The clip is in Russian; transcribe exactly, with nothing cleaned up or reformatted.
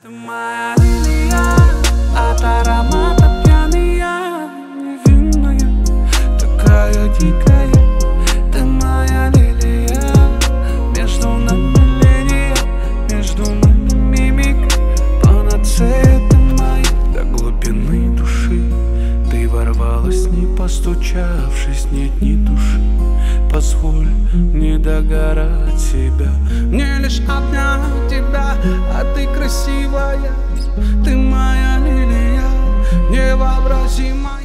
Ты моя лилия, от аромата пьяная, невинная, такая дикая. Ты моя лилия, между нами линия, между нами мимика, панацея ты моя до глубины души. Ты ворвалась, не постучавшись, нет ни души. Позволь не догорать себя, мне лишь обнять тебя, а ты красивая. Ты моя лилия, невообразимая.